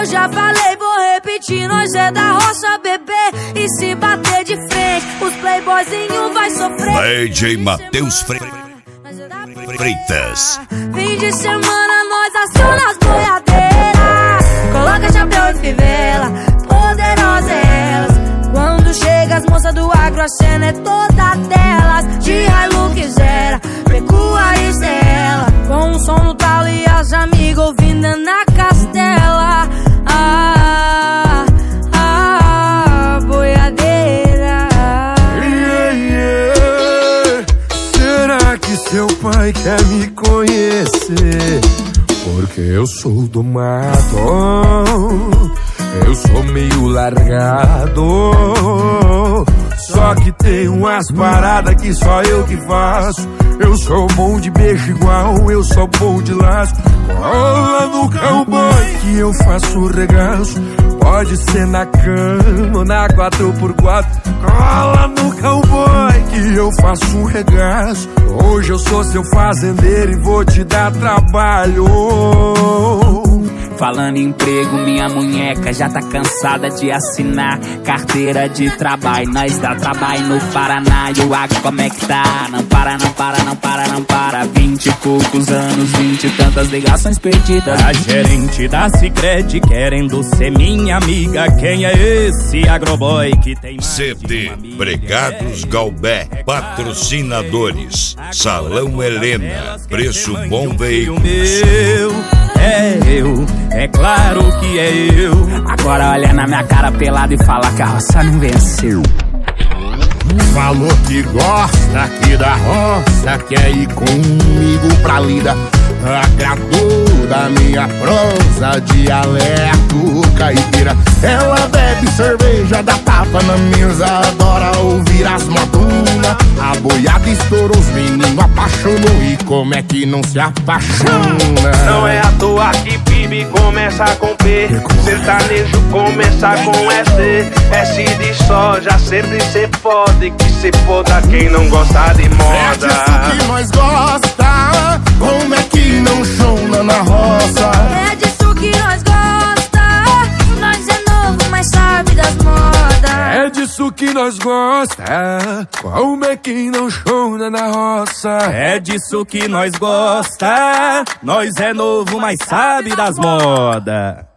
já falei, vou repetir, nós é da roça, bebê. E se bater de frente, os playboyzinhos vai sofrer. DJ Matheus Freitas. Fim de semana nós aciona as boiadeiras, coloca chapéu e fivela, poderosas elas. Quando chega as moças do agro, a cena é toda delas. De Hilux zero, pecuarista é ela, com um som no talo e as amigas ouvindo na castela. Boiadeira. Será que seu pai quer me conhecer? Porque eu sou do mato, eu sou meio largado. Só que tem umas paradas que só eu que faço. Eu sou bom de beijo igual, eu sou bom de laço. Cola no cowboy que eu faço regaço. Pode ser na cama ou na 4x4. Cola no cowboy que eu faço um regaço. Hoje eu sou seu fazendeiro e vou te dar trabalho. Falando em emprego, minha munheca já tá cansada de assinar carteira de trabalho. Nós dá trabalho no Paraná e o agro como é que tá? Não para, não para, não para, não para. 20 e poucos anos, 20 e tantas ligações perdidas. A gerente da Sicredi querendo ser minha amiga. Quem é esse agroboy que tem CD Pregados Galbé, patrocinadores Salão Helena, Preço Bom Veículos. É claro que é eu. Agora olha na minha cara pelada e fala que a roça não venceu. Falou que gosta aqui da roça, quer ir comigo pra lida. Agradou da minha prosa, dialeto caipira. Ela bebe cerveja, dá tapa na mesa, adora ouvir as modulas. A boiada estourou, os meninos apaixonou. E como é que não se apaixona? Não é à toa que PIB começa com P, sertanejo começa com S. S de soja, sempre cê pode, que se foda quem não gosta de moda. É disso que nós gosta, como é que não chona na roça? É disso que nós gosta, nós é novo, mas sabe das modas. É disso que nós gosta, como é que não chona na roça? É disso que nós gosta, nós é novo, mas sabe das modas.